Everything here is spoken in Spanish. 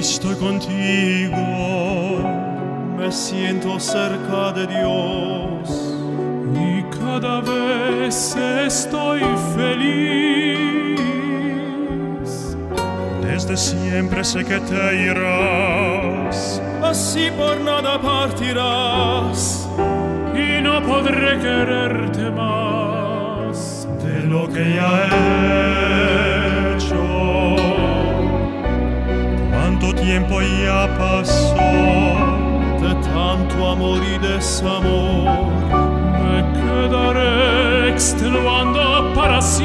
estoy contigo, me siento cerca de Dios y cada vez estoy feliz. Desde siempre sé que te irás, así por nada partirás, y no podré quererte más de lo que ya he hecho. Cuánto tiempo ya pasó de tanto amor y desamor. Me quedaré extenuando para siempre.